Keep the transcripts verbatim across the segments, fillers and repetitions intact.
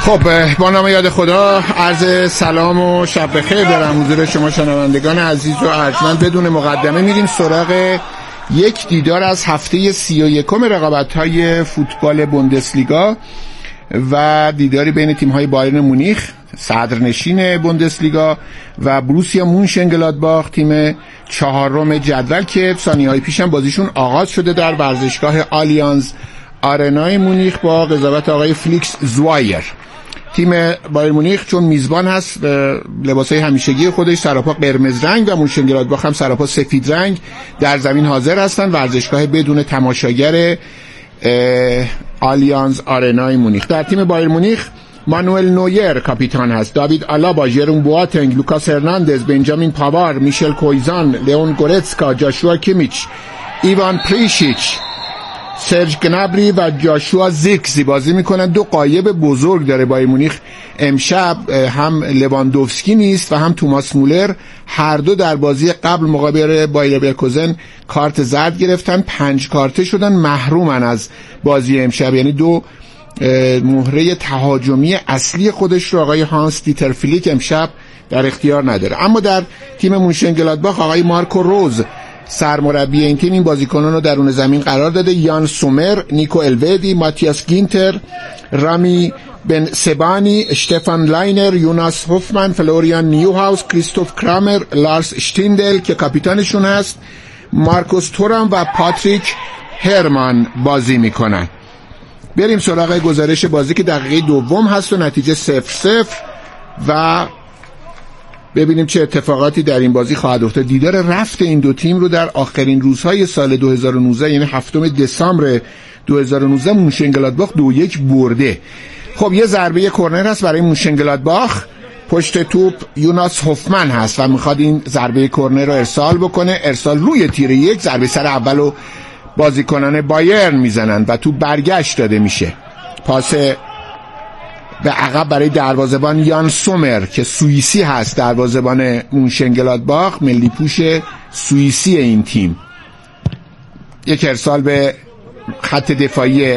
خب با نام یاد خدا عرض سلام و شب بخیر دارم حضور شما شنوندگان عزیز و ارجمند. بدون مقدمه میریم سراغ یک دیدار از هفته سی و یکم رقابت‌های فوتبال بوندسلیگا و دیداری بین تیم‌های بایرن مونیخ صدرنشین بوندسلیگا و بروسیا مونشنگلادباخ تیم چهارم جدول که ثانیه‌های پیش هم بازیشون آغاز شده در ورزشگاه آلیانز آرنای مونیخ با قضاوت آقای فلیکس زوایر. تیم بایر مونیخ چون میزبان هست لباسای همیشگی خودش سراپا قرمز رنگ و مونشنگلادباخ هم سراپا سفید رنگ در زمین حاضر هستن. ورزشگاه بدون تماشاگر آلیانز آرنای مونیخ. در تیم بایر مونیخ مانوئل نویر کاپیتان هست، داوید آلابا، ژرون بواتنگ، لوکاس هرناندز، بنجامین پاوار، میشل کویزان، لئون گورتسکا، جاشوا کیمیچ، ایوان پریشیچ، سرج گنابری و جاشوا زیرکزی بازی میکنن. دو غایب بزرگ داره بایر مونیخ امشب، هم لواندوفسکی نیست و هم توماس مولر. هر دو در بازی قبل مقابل بایر لورکوزن کارت زرد گرفتن، پنج کارته شدن، محرومن از بازی امشب. یعنی دو مهره تهاجمی اصلی خودش رو آقای هانس دیتر فلیک امشب در اختیار نداره. اما در تیم مونشنگلادباخ آقای مارکو روز سرمربی این تیم این بازیکنان رو درون زمین قرار داده. یان سومر، نیکو الودی، ماتیاس گینتر، رامی بن سبانی، اشتفان لاینر، یوناس هوفمن، فلوریان نیوهاوس، کریستوف کرامر، لارس شتیندل که کاپیتانشون هست، مارکوس تورام و پاتریک هرمان بازی میکنن. بریم سراغ گزارش بازی که دقیقه دوم هست و نتیجه صفر صفر و ببینیم چه اتفاقاتی در این بازی خواهد افتاد. دیدار رفت این دو تیم رو در آخرین روزهای سال دو هزار و نوزده یعنی هفتم دسامبر دو هزار و نوزده مونشنگلادباخ دو یک برده. خب یه ضربه کرنر هست برای مونشنگلادباخ، پشت توپ یوناس هوفمن هست و میخواد این ضربه کرنر رو ارسال بکنه. ارسال روی تیر یک، ضربه سر اولو بازیکنان بایرن میزنن و تو برگشت داده میشه. پاس به عقب برای دروازه‌بان یان سومر که سوئیسی هست، دروازه‌بان مونشنگلادباخ، ملی پوش سوئیسی این تیم. یک ارسال به خط دفاعی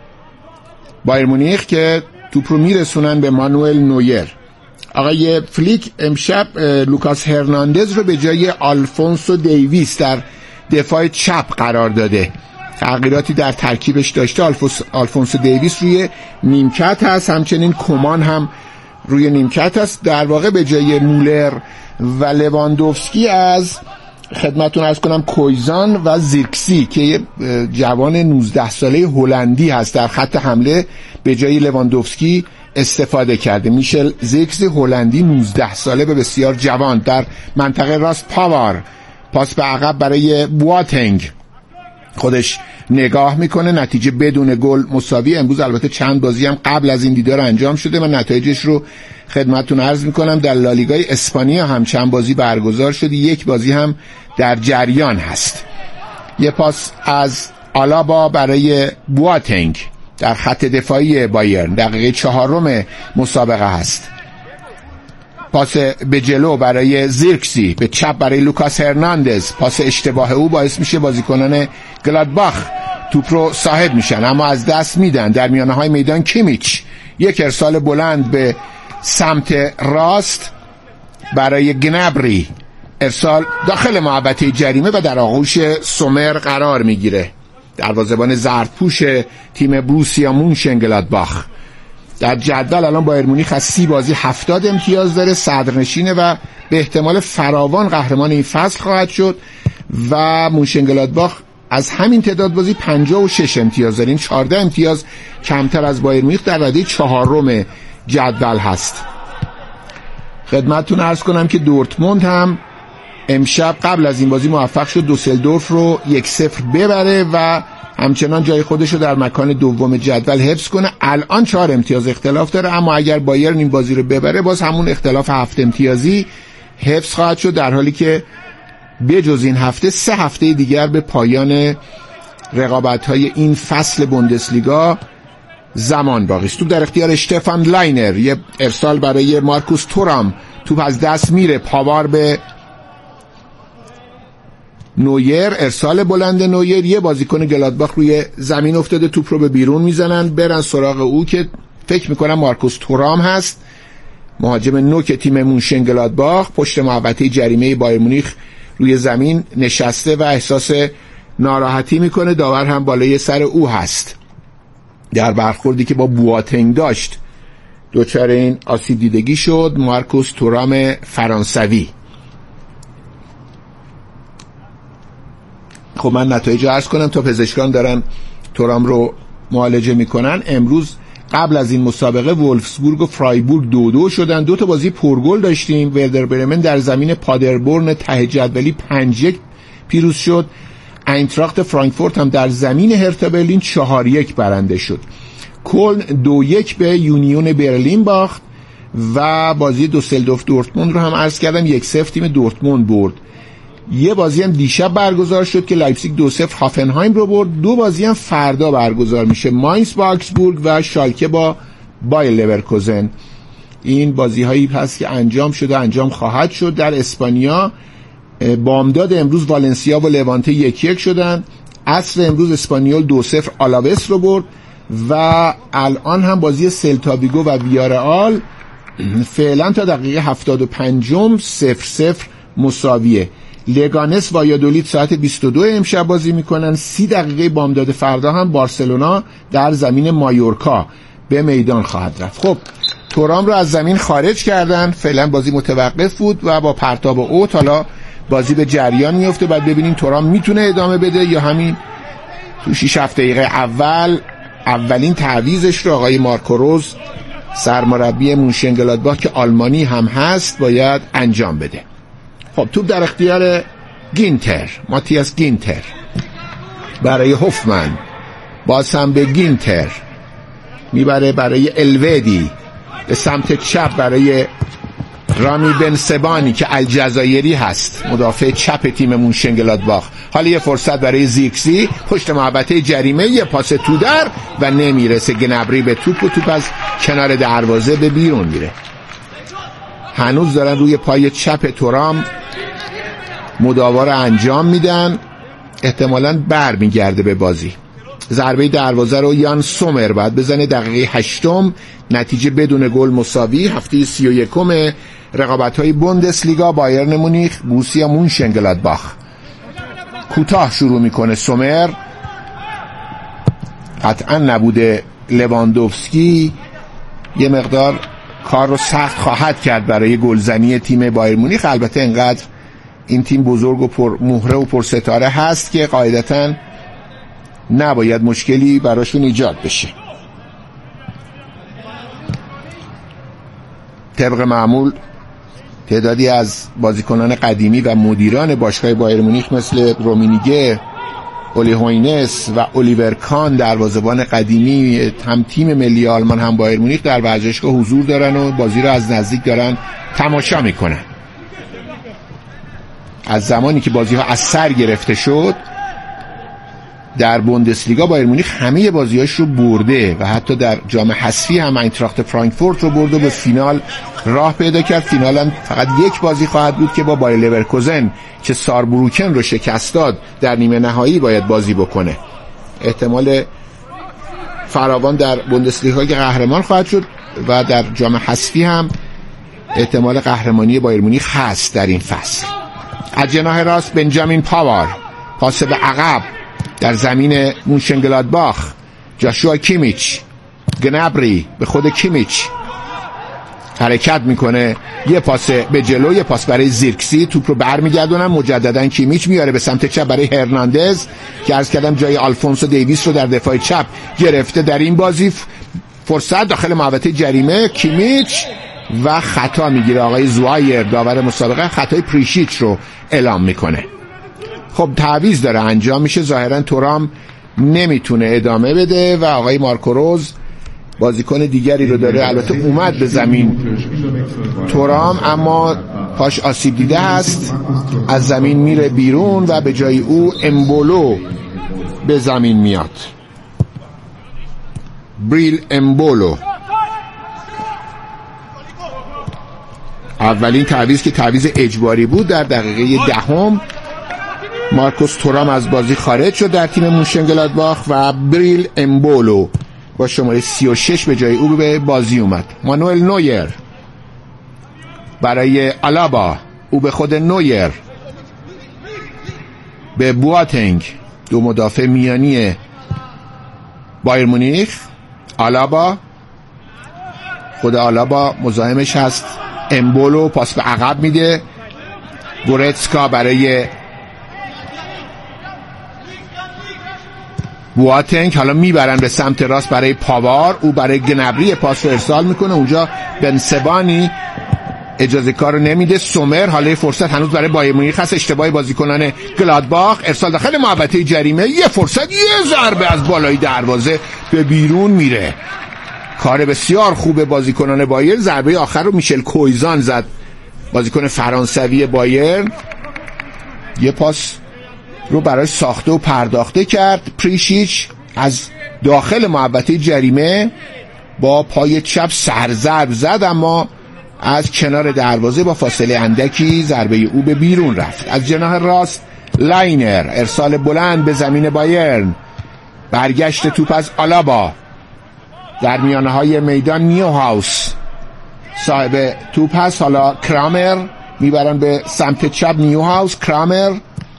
بایر مونیخ که توپ رو میرسونن به مانوئل نویر. آقای فلیک امشب لوکاس هرناندز رو به جای آلفونسو دیویس در دفاع چپ قرار داده. تغییراتی در ترکیبش داشته. آلفونس آلفونسو دیویس روی نیمکت هست، همچنین کومان هم روی نیمکت هست. در واقع به جای مولر و لواندوفسکی از خدمتون عرض کنم کویزان و زیرکسی که یه جوان نوزده ساله هلندی هست در خط حمله به جای لواندوفسکی استفاده کرده. میشل زیرکسی هلندی نوزده ساله به بسیار جوان. در منطقه راست پاوار، پاس به عقب برای بواتنگ، خودش نگاه میکنه. نتیجه بدون گل مساوی. امروز البته چند بازی هم قبل از این دیدار انجام شده، من نتایجش رو خدمتتون عرض میکنم. در لالیگای اسپانیا هم چند بازی برگزار شده، یک بازی هم در جریان هست. یه پاس از آلابا برای بواتنگ در خط دفاعی بایرن، دقیقه چهارم مسابقه هست. پاس به جلو برای زیرکسی، به چپ برای لوکاس هرناندز. پاس اشتباه او باعث میشه بازیکنان گلادباخ توپ رو صاحب میشن اما از دست میدن. در میانه های میدان کیمیچ، یک ارسال بلند به سمت راست برای گنابری، ارسال داخل محوطه جریمه و در آغوش سومر قرار میگیره، دروازه‌بان زردپوش تیم بروسیا مونشنگلادباخ. در جدول الان بایر مونیخ از سی بازی هفتاد امتیاز داره، صدرنشینه و به احتمال فراوان قهرمان این فصل خواهد شد و مونشنگلادباخ از همین تعداد بازی پنجاه و شش امتیاز داره. این چهارده امتیاز کمتر از بایر مونیخ در رده چهارم جدول هست. خدمتتون عرض کنم که دورتموند هم امشب قبل از این بازی موفق شد دوسلدورف رو یک صفر ببره و همچنان جای خودش رو در مکان دوم جدول حفظ کنه. الان چهار امتیاز اختلاف داره، اما اگر بایرن این بازی رو ببره باز همون اختلاف هفت امتیازی حفظ خواهد شد، در حالی که بجز این هفته سه هفته دیگر به پایان رقابت‌های این فصل بوندسلیگا زمان باقی است. توپ در اختیار اشتفان لاینر، یه ارسال برای مارکوس تورام، توپ از دست میره، پاوار به نویر، ارسال بلند نویر. یه بازیکن گلادباخ روی زمین افتاده، توپ رو به بیرون میزنن، برن سراغ او که فکر میکنم مارکوس تورام هست، مهاجم نوک تیم مونشنگلادباخ. پشت محوطه جریمه بایر مونیخ روی زمین نشسته و احساس ناراحتی میکنه. داور هم بالای سر او هست. در برخوردی که با بواتنگ داشت دوچار این آسیب دیدگی شد مارکوس تورام فرانسوی. خب من نتایج عرض کنم تا پزشکان دارن تورام رو معالجه میکنن. امروز قبل از این مسابقه وولفسبورگ و فرایبورگ دو دو شدن. دو تا بازی پرگل داشتیم. وردر برمن در زمین پادربورن ته جدولی پنج یک پیروز شد. اینتراخت فرانکفورت هم در زمین هرتا برلین چهار یک برنده شد. کلن دو یک به یونیون برلین باخت و بازی دوسلدورف دورتموند رو هم عرض کردم یک صفر تیم دورتموند برد. یه بازی هم دیشب برگزار شد که لایپزیگ دو صفر هافنهایم رو برد. دو بازی هم فردا برگزار میشه، ماینز با آکسبورگ و شالکه با بایر لورکوزن. این بازی هایی هست که انجام شده، انجام خواهد شد. در اسپانیا بامداد امروز والنسیا و لوانته یک یک شدن. عصر امروز اسپانیول دو صفر آلاوس رو برد و الان هم بازی سلتا ویگو و ویارئال فعلا تا دقیقه هفتاد و پنج صفر صفر مساویه. لگانس و یادولید ساعت بیست و دو امشب بازی میکنن. سی دقیقه بامداد فردا هم بارسلونا در زمین مایورکا به میدان خواهد رفت. خب تورام رو از زمین خارج کردن، فعلا بازی متوقف بود و با پرتاب اوت حالا بازی به جریان میفته. بعد ببینیم تورام میتونه ادامه بده یا همین تو شش هفت دقیقه اول اولین تعویضش رو آقای مارکو روز سرمربی مونشنگلادباخ که آلمانی هم هست باید انجام بده. خب توپ در اختیار گینتر، ماتیاس گینتر برای هوفمن، باز هم به گینتر میبره برای الودی، به سمت چپ برای رامی بن سبانی که الجزایری هست، مدافع چپ تیم مونشنگلادباخ. حالا یه فرصت برای زیرکسی پشت محوطه جریمه، یه پاس تو در و نمیرسه گنبری به توپ و توپ از کنار دروازه به بیرون میره. هنوز دارن روی پای چپ تورام مداوا رو انجام میدن، احتمالاً بر میگرده به بازی. ضربه دروازه رو یان سومر باید بزنه دقیقه هشتم. نتیجه بدون گل مساوی. هفته سی و یکم رقابت‌های بوندسلیگا بایرن مونیخ بوروسیا مونشنگلادباخ. کوتاه شروع میکنه سومر، قطعا نبوده لواندوفسکی یه مقدار کار رو سخت خواهد کرد برای گلزنی تیم بایر مونیخ. البته انقدر این تیم بزرگ و پر مهره و پر ستاره هست که قاعدتاً نباید مشکلی براشون ایجاد بشه. طبق معمول تعدادی از بازیکنان قدیمی و مدیران باشگاه بایر مونیخ مثل رومینیگه، اولی هوینس و الیور کان دروازه‌بان قدیمی هم تیم ملی آلمان هم بایر مونیخ در ورزشگاه حضور دارن و بازی رو از نزدیک دارن تماشا میکنن. از زمانی که بازی ها از سر گرفته شد در بوندسلیگا بایر مونیخ همه بازیاش رو برده و حتی در جام حذفی هم اینتراخت فرانکفورت رو برد و به فینال راه پیدا کرد. فینال هم فقط یک بازی خواهد بود که با بایر لورکوزن که ساربروکن رو شکست داد در نیمه نهایی باید بازی بکنه. احتمال فراوان در بوندسلیگا که قهرمان خواهد شد و در جام حذفی هم احتمال قهرمانی بایر مونیخ هست در این فصل. از جناح راست بنجامین پاور، پاس به عقب در زمین مونشنگلادباخ، جاشوا کیمیچ، گنبری به خود کیمیچ حرکت میکنه، یه پاس به جلو، یه پاس برای زیرکسی، توپ رو برمیگردونن مجددا کیمیچ میاره به سمت چپ برای هرناندز که عرض کردم جای آلفونسو دیویس رو در دفاع چپ گرفته. در این بازی فرصت داخل محوطه جریمه، کیمیچ و خطا میگیره آقای زوایر داور مسابقه، خطای پریشیچ رو اعلام میکنه. خب تعویض داره انجام میشه، ظاهرا تورام نمیتونه ادامه بده و آقای مارکو روز بازیکن دیگری رو داره. البته اومد به زمین تورام اما پاش آسیب دیده است، از زمین میره بیرون و به جای او امبولو به زمین میاد. بریل امبولو اولین تعویض که تعویض اجباری بود در دقیقه دهم. مارکوس تورام از بازی خارج شد در تیم مونشنگلادباخ و بریل امبولو با شماره سی و شش به جای او به بازی اومد. مانوئل نویر برای آلابا، او به خود نویر، به بواتنگ، دو مدافع میانی بایر مونیخ. آلابا، خود آلابا مزاحمش هست. امبولو پاس به عقب میده. گورتسکا برای بواتنگ، حالا میبرن به سمت راست برای پاوار، او برای گنبری پاس رو ارسال میکنه. اونجا بنسبانی اجازه کار رو نمیده. سومر، حالا فرصت هنوز برای بایر مونیخ هست. اشتباهی بازیکنان گلادباخ، ارسال داخل محوطه جریمه، یه فرصت، یه ضربه از بالای دروازه به بیرون میره. کار بسیار خوب بازیکنان بایر. ضربه آخر رو میشل کویزان زد، بازیکن فرانسوی بایر. یه پاس رو برای ساخته و پرداخته کرد. پریشیچ از داخل محوطه جریمه با پای چپ سرضرب زد، اما از کنار دروازه با فاصله اندکی ضربه او به بیرون رفت. از جناح راست لاینر، ارسال بلند به زمین بایرن. برگشت توپ از آلابا، در میانه های میدان نیوهاوس صاحب توپ هست. حالا کرامر، میبرن به سمت چپ نیوهاوس. کرامر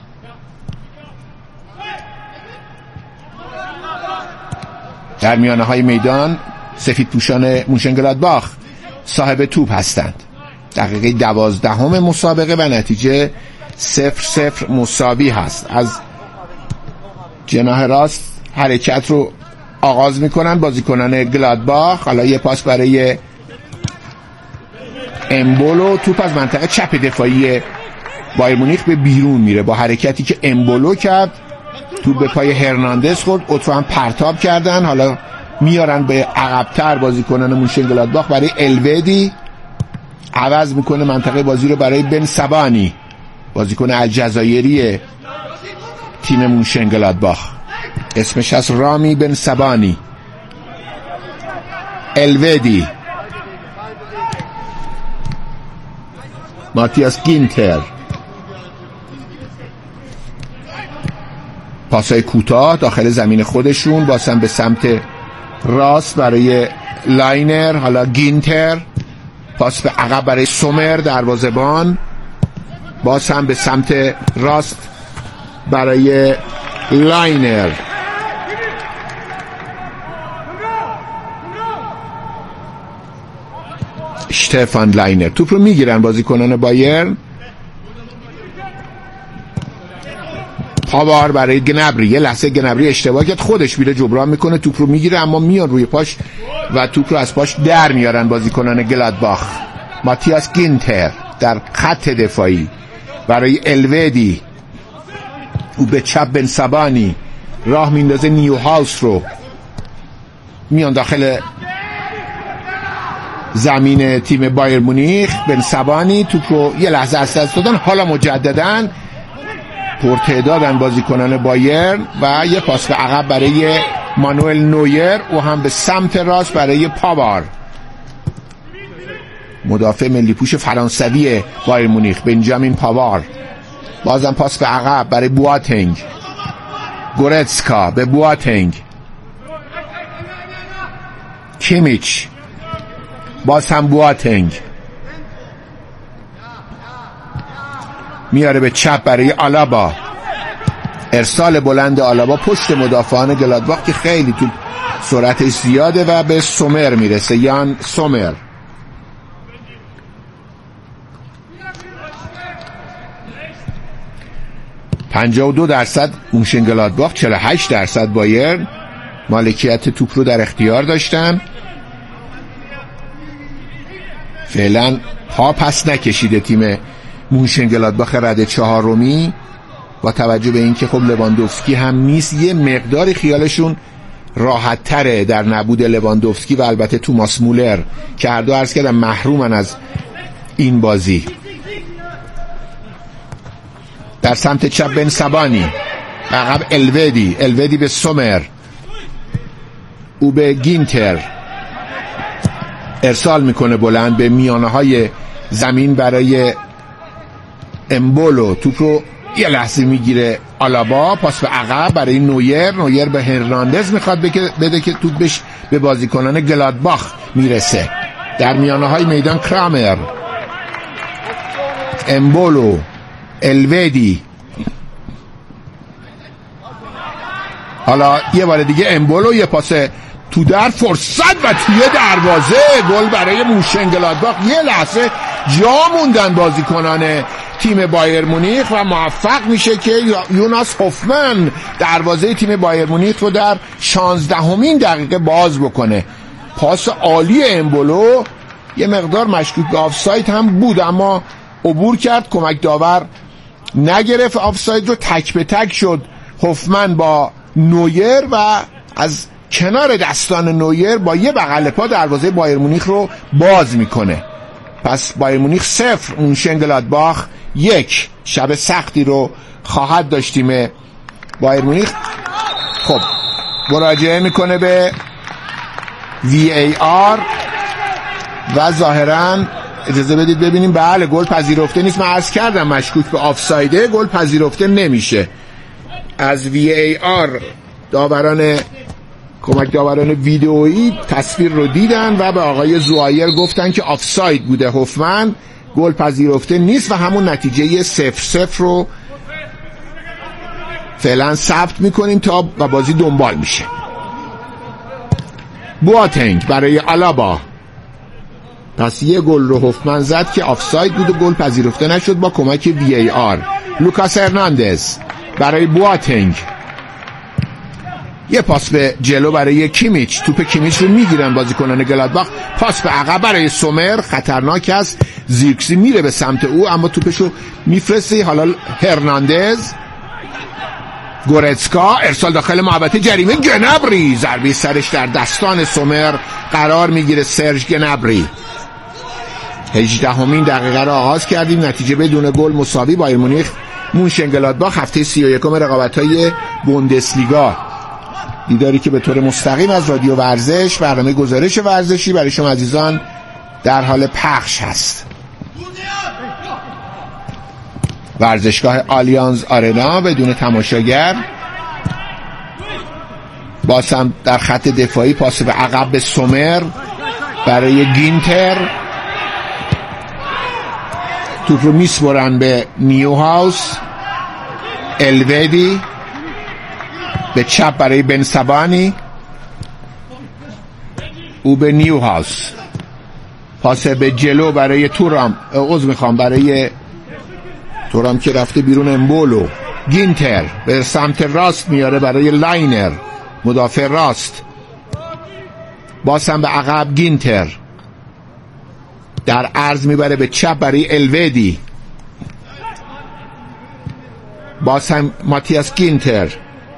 در میانه های میدان سفید پوشان مونشنگلادباخ صاحب توپ هستند. دقیقه دوازدهم مسابقه و نتیجه صفر صفر مساوی هست. از جناح راست حرکت رو آغاز میکنن بازیکنان گلادباخ. حالا یه پاس برای امبولو، توپ از منطقه چپ دفاعی بایر مونیخ به بیرون میره. با حرکتی که امبولو کرد توپ به پای هرناندز خورد، اوتو هم پرتاب کردن. حالا میارن به عقب‌تر بازیکنان مونشنگلادباخ برای الودی، عوض میکنه منطقه بازی رو برای بن سبانی، بازیکن الجزایری تیم مونشنگلادباخ، اسمش از رامی بن سبانی. الودی، ماتیاس گینتر، پاسای کوتاه داخل زمین خودشون، بازم به سمت راست برای لاینر. حالا گینتر، پاس به عقب برای سومر دروازه‌بان، باز هم به سمت راست برای لاینر. شتفان لاینر. توپ رو میگیرن بازیکنان بایرن. پاوار برای گنبری، یه لحظه گنبری اشتباه کرد، خودش میره جبران میکنه، توپ رو میگیره اما میان روی پاش و توپ رو از پاش در میارن بازیکنان گلادباخ. ماتیاس گینتر در خط دفاعی برای الودی، او به چپ بن سبانی، راه میندازه نیوهاوس رو، میان داخل زمین تیم بایر مونیخ. بن سبانی توپ رو یه لحظه از دست دادن، حالا مجدداً پرتعدادن بازیکنان بایرن و یه پاس به عقب برای مانوئل نویر، او هم به سمت راست برای پاوار، مدافع ملی پوش فرانسوی بایر مونیخ، بنجامین پاوار. بازم پاس به عقب برای بواتنگ، گورتسکا به بواتنگ، کیمیچ، باز هم بواتنگ، میاره به چپ برای آلابا، ارسال بلند آلابا پشت مدافعان گلادباخ که خیلی تو سرعتش زیاده و به سومر میرسه، یان سومر. پنجاه و دو درصد مونشنگلادباخ، چهل و هشت درصد بایرن مالکیت توپ رو در اختیار داشتن. فعلا پا پس نکشیده تیم مونشنگلادباخ رده چهارمی، با توجه به اینکه خب لواندوفسکی هم نیست، یه مقداری خیالشون راحت تره در نبود لواندوفسکی و البته توماس مولر که هر دو عرض کردم محرومن از این بازی. در سمت چپ بن سبانی، عقب الودی، الودی به سومر، او به گینتر، ارسال میکنه بلند به میانه های زمین برای امبولو، توپ رو یه لحظه میگیره آلابا، پاس به عقب برای نویر. نویر به هرناندز میخواد بده که توپ بش به بازیکنان گلادباخ میرسه. در میانه های میدان کرامر، امبولو، الودی. حالا یه بار دیگه امبولو، یه پاس تو در فرصت و توی دروازه، گل برای موشنگلادباخ. یه لحظه جا موندن بازیکنان تیم بایر مونیخ و موفق میشه که یوناس هوفمن دروازه تیم بایر مونیخ رو در شانزدهمین دقیقه باز بکنه. پاس عالی امبولو، یه مقدار مشکوک به آفساید هم بود اما عبور کرد، کمک داور نگرفت آفساید رو. تک به تک شد هوفمن با نویر و از کنار دستان نویر با یه بغل پا دروازه بایر مونیخ رو باز میکنه. پس بایر مونیخ صفر، مونشنگلادباخ یک. شب سختی رو خواهد داشتیم بایر مونیخ. خب مراجعه میکنه به وی ای آر و ظاهراً اجازه بدید ببینیم. بله گل پذیرفته نیست. من عرض کردم مشکوک به آفسایده، گل پذیرفته نمیشه. از وی ای آر داوران کمک داوران ویدئویی تصویر رو دیدن و به آقای زوایر گفتن که آفساید بوده هوفمن، گل پذیرفته نیست و همون نتیجه صفر صفر رو فعلا ثبت میکنیم تا و بازی دنبال میشه. بواتنگ برای آلابا، پس یه گل رو هوفمن زد که آفساید بود و گل پذیرفته نشد با کمک وی ای آر. لوکاس هرناندز برای بواتنگ، یه پاس به جلو برای کیمیچ. توپ کیمیچ رو میگیرن بازیکنان گلادباخ. پاس به عقب برای سومر، خطرناک است. زیرکسی میره به سمت او اما توپشو میفرسته. حالا هرناندز، گورتسکا، ارسال داخل محوطه جریمه. گنبری ضربه سرش در دستان سومر قرار میگیره. سرژ گنبری. هجدهمین دقیقه رو آغاز کردیم، نتیجه بدون گل مساوی. بایر مونیخ مونشنگلادباخ، هفته سی و یکم رقابت‌های بوندسلیگا. دیداری که به طور مستقیم از رادیو ورزش، برنامه گزارش ورزشی برای شما عزیزان در حال پخش هست. ورزشگاه آلیانز آرنا بدون تماشاگر. باز هم در خط دفاعی پاس به عقب به سومر برای گینتر. توپ رو میسپرن به نیوهاوس. الودی به چپ برای بنسبانی، او به نیوهاوس. پاس به جلو برای تورام، عذر میخوام برای تورام که رفته بیرون. امبولو، گینتر به سمت راست میاره برای لاینر، مدافع راست. باز هم به عقب گینتر، در عرض میبره به چپ برای الودی. باز هم ماتیاس گینتر،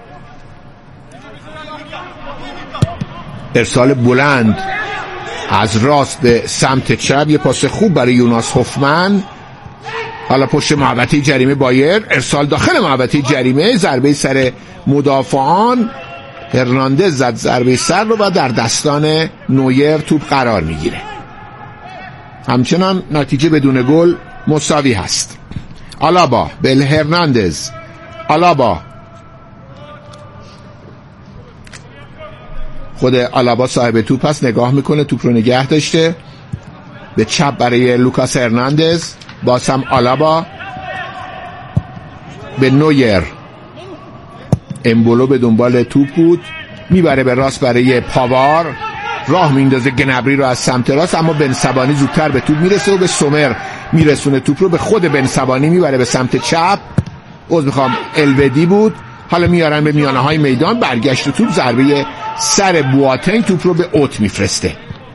ارسال بلند از راست به سمت چپ. یه پاس خوب برای یوناس هوفمن. حالا پشت محوطه جریمه بایر، ارسال داخل محوطه جریمه، ضربه سر مدافعان. هرناندز زد ضربه سر رو و در دستان نویر توپ قرار میگیره. همچنان نتیجه بدون گل مساوی هست. آلابا به هرناندز. آلابا، خود آلابا صاحب توپ هست، نگاه میکنه، توپ رو نگه داشته. به چپ برای لوکاس هرناندز. باز هم آلابا به نویر. امبولو به دنبال توپ بود، میبره به راست برای پاوار. راه میندازه گنبری رو از سمت راست اما بنسبانی زودتر به توپ میرسه و به سومر میرسونه توپ رو. به خود بنسبانی میبره به سمت چپ. عذر میخوام الودی بود. حالا میارن به میانه های میدان. برگشت توپ، ضربه سر بواتنگ توپ رو به اوت میفرسته.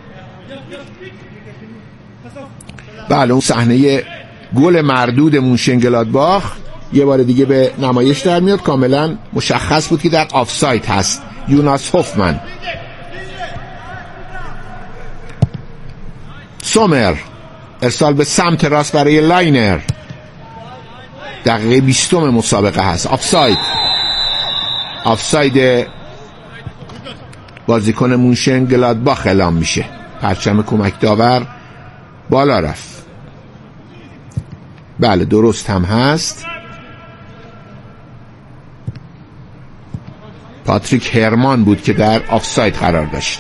بله اون صحنه گل مردود مونشنگلادباخ یه بار دیگه به نمایش در میاد. کاملا مشخص بود که در آفساید هست. یوناس هوفمن. سومر، ارسال به سمت راست برای لاینر. دقیقه بیستم مسابقه هست. آفساید. آفساید بازیکن مونشنگلادباخ اعلام میشه. پرچم کمک داور بالا رفت. بله درست هم هست. پاتریک هرمان بود که در آفساید قرار داشت.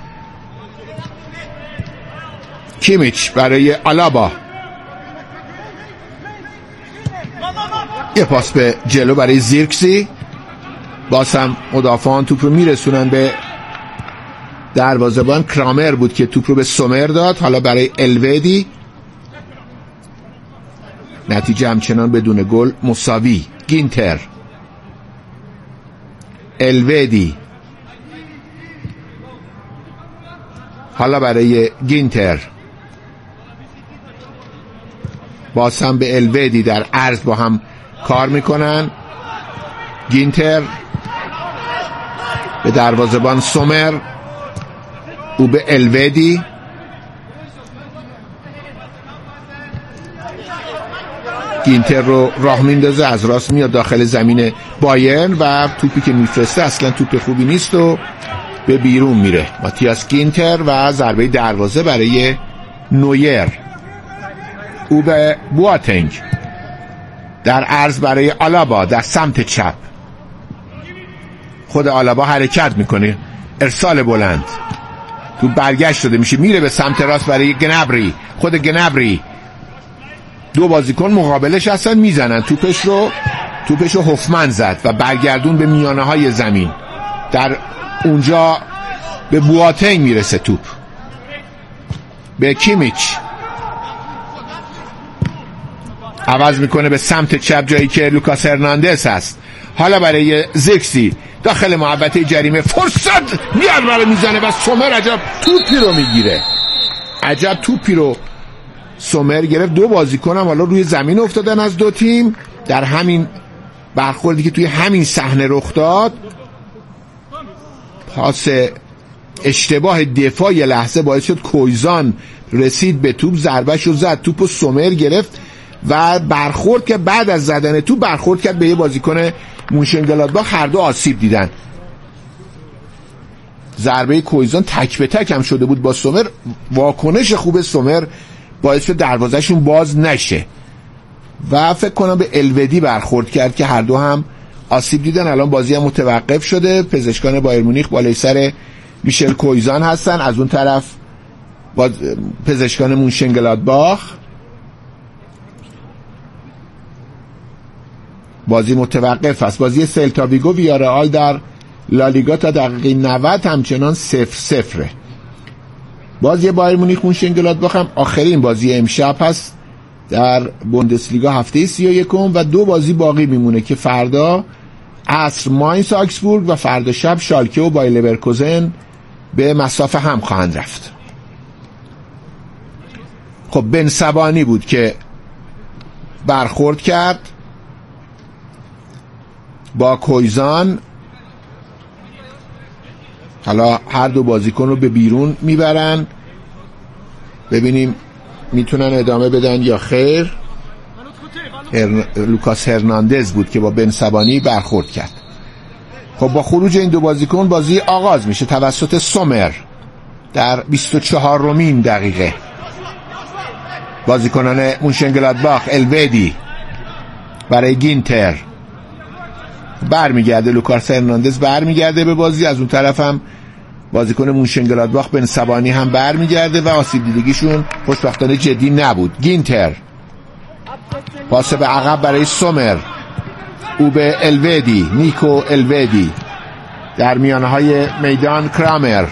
کیمیچ برای آلابا، یه پاس به جلو برای زیرکسی، باز هم مدافعان توپ رو میرسونن به دروازه‌بان. کرامر بود که توپ رو به سومر داد، حالا برای الودی. نتیجه همچنان بدون گل مساوی. گینتر، الودی، حالا برای گینتر، باز هم به الودی، در عرض با هم کار میکنن. گینتر به دروازه‌بان سومر، او به الودی، گینتر رو راه میندازه، از راست میاد داخل زمین بایرن و توپی که میفرسته اصلا توپ خوبی نیست و به بیرون میره. ماتیاس گینتر و ضربه دروازه برای نویر. او به بواتنگ، در عرض برای آلابا در سمت چپ. خود آلابا حرکت میکنه، ارسال بلند، تو برگشت شده میشه، میره به سمت راست برای گنبری. خود گنبری، دو بازیکن مقابلش هستن، میزنن توپش رو توپش رو هوفمن زد و برگردون به میانه های زمین. در اونجا به بواتنگ میرسه توپ، به کیمیچ، عوض میکنه به سمت چپ جایی که لوکاس هرناندز هست. حالا برای زیرکسی داخل محوطه جریمه، فرصت میاد برای میزنه و سومر عجب توپی رو میگیره. عجب توپی رو سومر گرفت. دو بازیکن هم حالا روی زمین افتادن از دو تیم در همین برخوردی که توی همین صحنه رخ داد. پاس اشتباه دفاع یه لحظه باعث شد کویزان رسید به توپ، ضربه‌ش رو زد، توپ و سومر گرفت و برخورد که بعد از زدن توپ برخورد کرد به یه بازیکن مونشنگلادباخ. هر دو آسیب دیدن. ضربه کویزان تک به تک هم شده بود با سومر. واکنش خوب سومر باعث شد دروازه‌شون باز نشه و فکر کنم به الودی برخورد کرد که هر دو هم آسیب دیدن. الان بازی هم متوقف شده. پزشکان بایر مونیخ بالای سر میشل کویزان هستن، از اون طرف باز پزشکان مونشنگلادباخ. بازی متوقف است. بازی سلتا ویگو ویارئال در لالیگا تا دقیقه نود همچنان صفر صفره. بازی بایر مونیخ مونشنگلادباخ هم آخرین بازی امشب هست در بوندسلیگا هفته سی و یکم و دو بازی باقی میمونه که فردا عصر ماینس آکسبورگ و فردا شب شالکه و بایر لورکوزن به مسافه هم خواهند رفت. خب بن سبانی بود که برخورد کرد با کویزان. حالا هر دو بازیکن رو به بیرون میبرن، ببینیم میتونن ادامه بدن یا خیر. هر... لوکاس هرناندز بود که با بن سبانی برخورد کرد. خب با خروج این دو بازیکن بازی آغاز میشه توسط سومر در بیست و چهارمین دقیقه. بازیکنان مونشنگلادباخ، الودی برای گینتر، برمیگرده لوکاس هرناندز برمیگرده به بازی. از اون طرف هم بازیکن مونشنگلادباخ بن سبانی هم برمیگرده و آسیب دیدگیشون خوشبختانه جدی نبود. گینتر، پاس به عقب برای سومر، او به الودی، نیکو الودی، در میانه های میدان کرامر،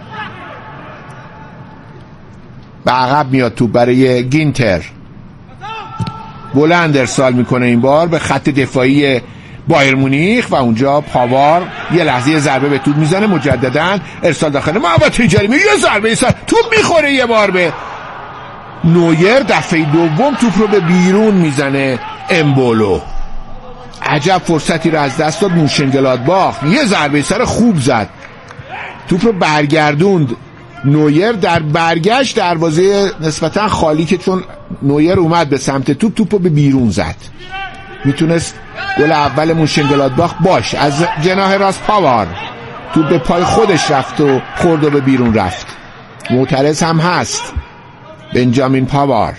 به عقب میاد توپ برای گینتر، بلند ارسال میکنه این بار به خط دفاعی بایر مونیخ و اونجا پاوار یه لحظه ضربه به توپ میزنه، مجددا ارسال داخل محوطه جریمه، یه ضربه سر توپ میخوره یه بار به نویر. دفعه دوم توپ رو به بیرون میزنه امبولو. عجب فرصتی رو از دست داد مونشنگلادباخ. یه ضربه سر خوب زد، توپ رو برگردوند نویر. در برگشت دروازه نسبتا خالی که چون نویر اومد به سمت توپ، توپ رو به بیرون زد. میتونست گل اول مونشنگلادباخ باش. از جناح راست پاوار، توپ به پای خودش رفت و خورد و به بیرون رفت. معترض هم هست بنجامین پاوار.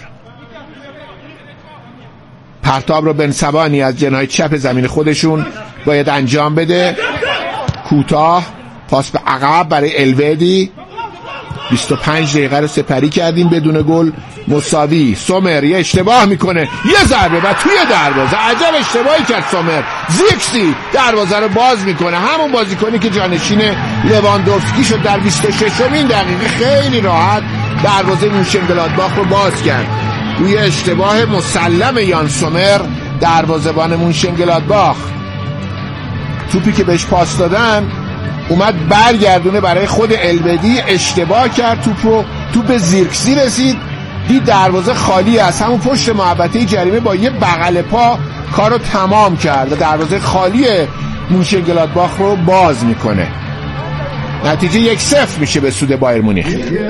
پرتاب رو بن سبانی از جناح چپ زمین خودشون باید انجام بده. کوتاه، پاس به عقب برای الودی. بیست و پنج دقیقه رو سپری کردیم بدون گل، مساوی. سومر یه اشتباه میکنه، یه ضربه و توی دروازه. عجب اشتباهی کرد سومر. زیرکسی دروازه رو باز میکنه، همون بازیکنی که جانشین لواندوفسکی شد در بیست و ششمین دقیقه. خیلی راحت دروازه مونشنگلادباخ رو باز کرد روی اشتباه مسلم یان سومر دروازه‌بان مونشنگلادباخ. توپی که بهش پاس دادن اومد برگردونه برای خود البدی، اشتباه کرد توپ رو. توپ زیرکسی رسید، دید دروازه خالی است، همون پشت محوطه جریمه با یه بغل پا کارو تمام کرد و دروازه خالی مونشنگلادباخ رو باز میکنه. نتیجه یک صفر میشه به سود بایر مونیخ.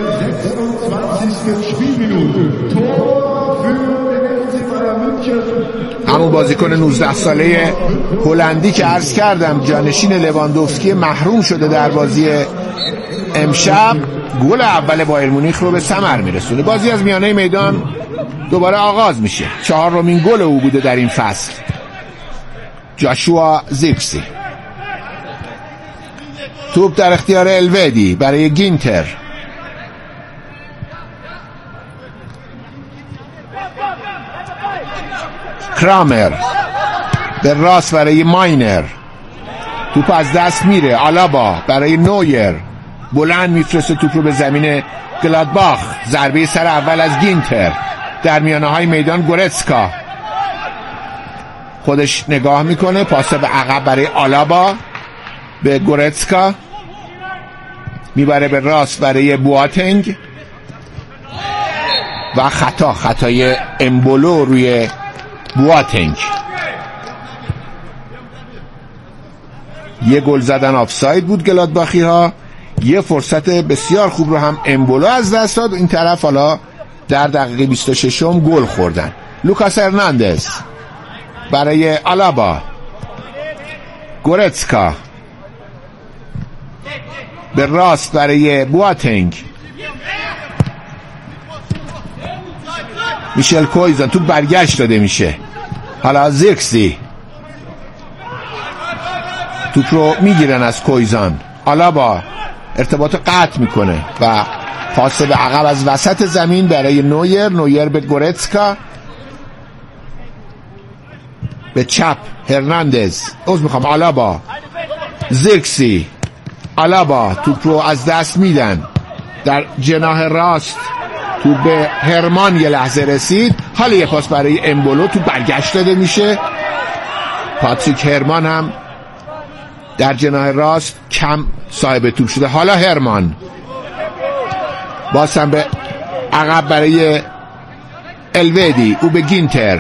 همون بازیکن نوزده ساله هلندی که عرض کردم جانشین لواندوفسکی محروم شده در بازی امشب، گل اول بایر مونیخ رو به ثمر میرسونه. بازی از میانه میدان دوباره آغاز میشه. چهارمین گل او بوده در این فصل. جاشوا زیرکسی. توپ در اختیار الودی برای گینتر. کرامر به راست برای ماینر. توپ از دست میره. آلابا برای نویر، بلند میفرسته توپ رو به زمین گلادباخ. ضربه سر اول از گینتر. در میانه های میدان گورتسکا خودش نگاه میکنه، پاس به عقب برای آلابا به گورتسکا، میبره به راست برای بواتنگ و خطا خطای امبولو روی بواتنگ. یه گل زدن آفساید بود گلادباخی ها. یه فرصت بسیار خوب رو هم امبولو از دست داد. این طرف حالا در دقیقه بیست و ششم گل خوردن. لوکاس هرناندز برای آلابا. گورتسکا به راست برای بواتنگ. میشل کویزان تو برگشت داده میشه. حالا زیرکسی توپ رو میگیرن از کویزان. آلابا ارتباط قطع میکنه و پاس به عقب از وسط زمین برای نویر. نویر به گورتسکا، به چپ هرناندز، عذر میخوام آلابا. زیرکسی. آلابا توپ رو از دست میدن در جناح راست. توپ به هرمان یه لحظه رسید. حالا یه پاس برای امبولو، توپ برگشت داده میشه. پاتریک هرمان هم در جناح راست کم صاحب توپ شده. حالا هرمان باز هم به عقب برای الودی، او به گینتر،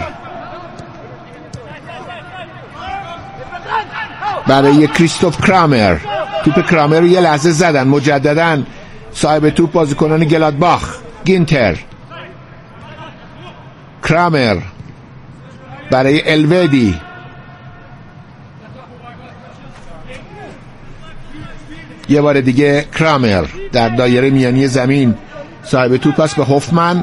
برای کریستوف کرامر. توپ کرامر رو یه لحظه زدن مجددا صاحب توپ بازیکنان گلادباخ. گینتر، کرامر برای الودی. یه بار دیگه کرامر در دایره میانی زمین صاحب توپ است به هوفمن.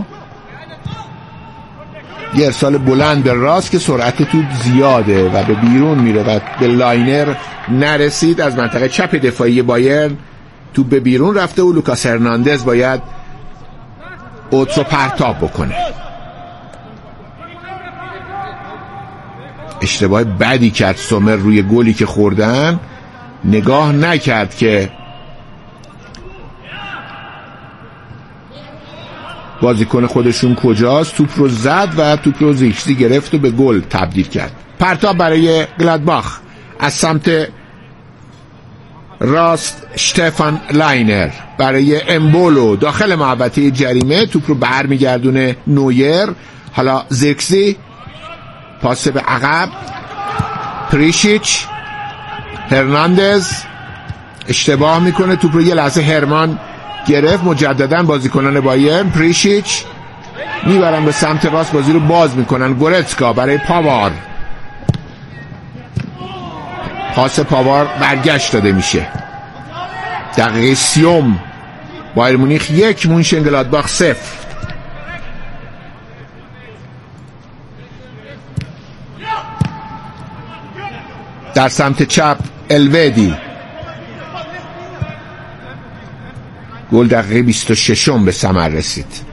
یه ارسال بلند به راست که سرعت توپ زیاده و به بیرون میره و به لاینر نرسید. از منطقه چپ دفاعی بایرن توپ به بیرون رفته و لوکاس هرناندز باید اوت رو پرتاب بکنه. اشتباه بدی کرد سومر روی گلی که خوردن. نگاه نکرد که بازیکن خودشون کجاست. توپ رو زد و توپ رو زیرکسی گرفت و به گل تبدیل کرد. پرتاب برای گلادباخ از سمت راست. شتفان لاینر برای امبولو داخل محوطه جریمه. توپ رو برمیگردونه نویر. حالا زیرکسی، پاس به عقب. پریشیچ. هرناندز اشتباه میکنه، توپ رو یه لحظه هرمان گرفت. مجددا بازیکنان بایرن. پریشیچ میبرن به سمت راست، بازی رو باز میکنن. گورتسکا برای پاوار. پاس پاوار برگشت داده میشه. دقیقه سیوم بایر مونیخ یک، مونشنگلادباخ صفر. در سمت چپ الودی گل دقیقه بیست و شش به ثمر رسید.